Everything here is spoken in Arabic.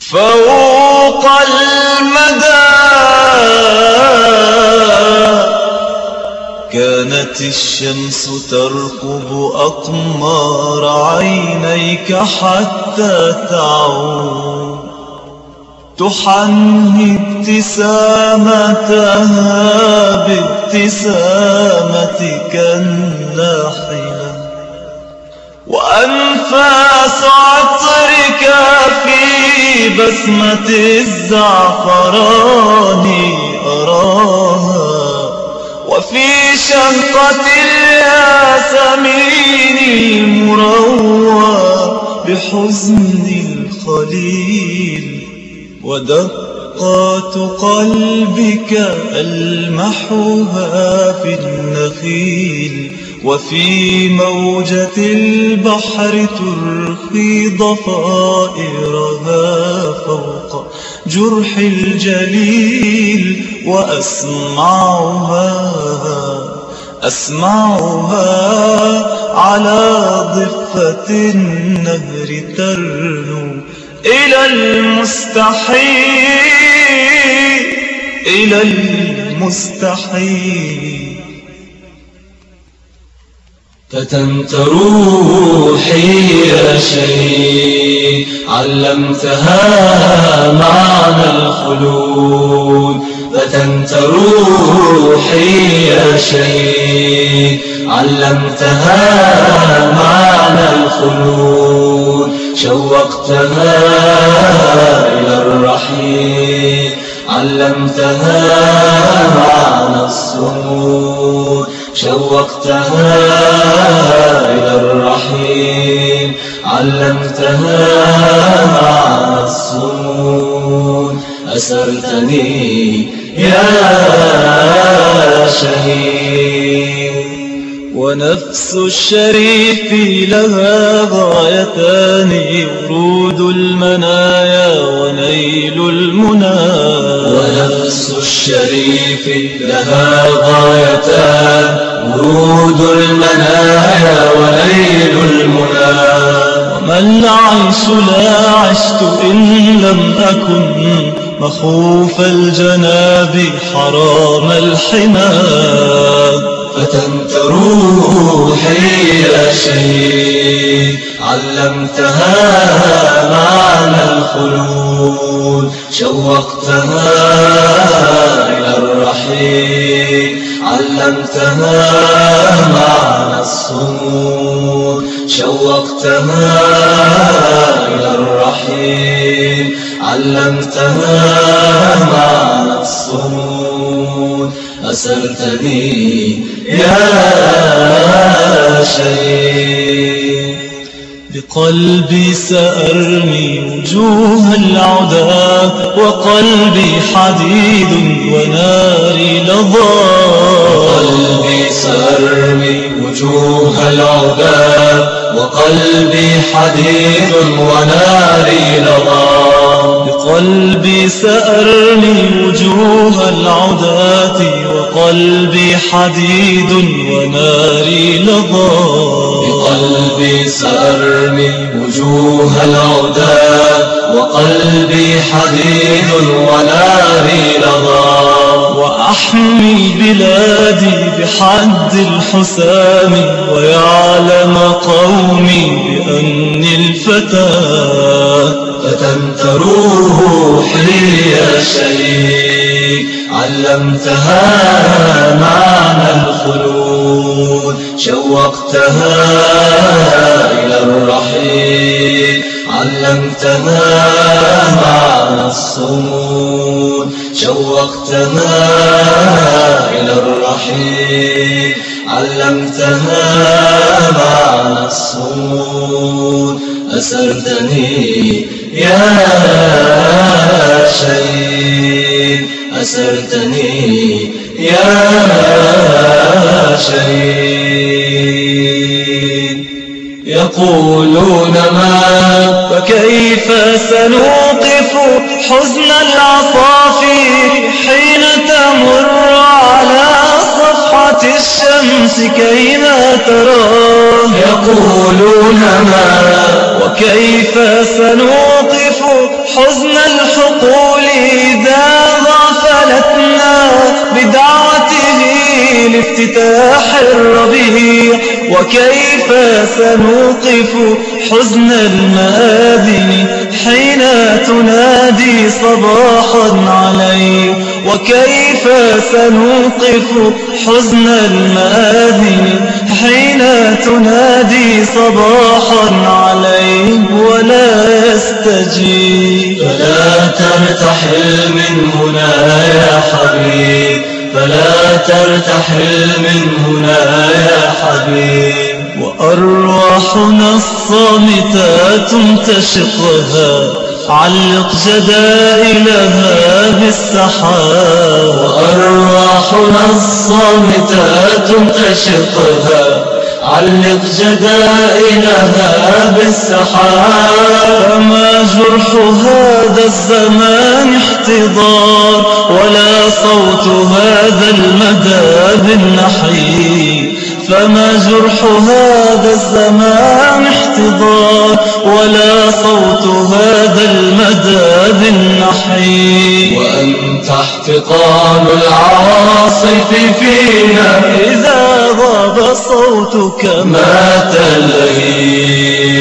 فوق المدى كانت الشمس ترقب أقمار عينيك حتى تعود، تحني ابتسامتها بابتسامتك الناحلة، وأنفاس عطرك في بسمة الزعفران أراها، وفي شنقة الياسمين مروى بحزن الخليل، ودقات قلبك ألمحها في النخيل، وفي موجة البحر ترخي ضفائرها فوق جرح الجليل، وأسمعها على ضفة النهر ترنو إلى المستحيل. فتنت روحي يا شيء علمتها معنى الخلود، فتنت روحي يا شيء علمتها معنى الخلود، شوقتها إلى الرحيل علمتها معنى الصمود، شوقتها إلى الرحيل علمتها معنى الصمود، أسرتني يا شهيد. ونفس الشريف لها غايتان، ورود المنايا ونيل المنى، ونفس الشريف لها غايتان، ورود المنايا ونيل المنى، وما العيش لا عشت إن لم أكن مخوف الجناب حرام الحمى. فتنت روحي يا شهيد علمتها معنى الخلود، شوقتها إلى الرحيل علمتها معنى الصمود، شوقتها إلى الرحيل علمتها معنى الصمود، أسرتني يا شهيد. بقلبي سأرمي وجوه العداة، وقلبي حديد وناري لظى، بقلبي سأرمي وجوه العداة، وقلبي حديد وناري لظى، بقلبي سأرمي وجوه العداة، وقلبي حديد وناري لظى، بقلبي سأرمي وجوه العداة، وقلبي حديد وناري لظى، وأحمي بلادي بحد الحسام، ويعلم قومي بأني الفتى. فتنت روحي يا شهيد علمتها معنى الخلود، شوقتها إلى الرحيل علمتها معنى الصمود، شوقتها إلى الرحيل علمتها معنى الصمود، أسرتني يا شهيد، أسرتني يا شهيد. يقولون ما فكيف سنوقف حزن العصافير حين تمر على صفحة الشمس كيما تراه؟ يقولون ما وكيف سنوقف حزن الحقول إذا غفلتنا بدعوته لافتتاح الربيع. وكيف سنوقف حزن المآذن حين تنادي صباحا عليه. وكيف سنوقف حزن المآذن حين تنادي صباحا عليه ولا يستجيب. فلا ترتحل من هنا يا حبيب، فلا ترتحل من هنا يا حبيب. وأرواحنا الصامتات تشقها علق جدائلها بالسحاب. وأرواحنا الصامتات تشقها علق جدائلها بالسحاب. فما جرح هذا الزمان احتضار ولا صوت هذا المدى بالنحيب. فما جرح هذا الزمان احتضار ولا صوت هذا المدى بالنحيب. وأنت احتقان العواصف فينا إذا غاب صوتك مات اللهيب.